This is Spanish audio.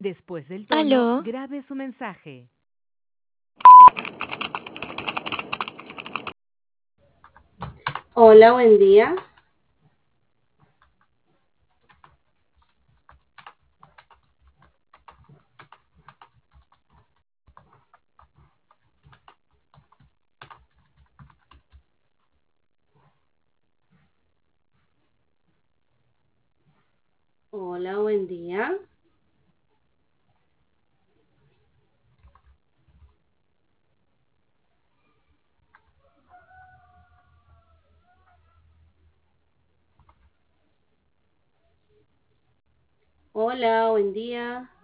Después del tono, Aló, grabe su mensaje. Hola, buen día. Hola, buen día. Hola, buen día.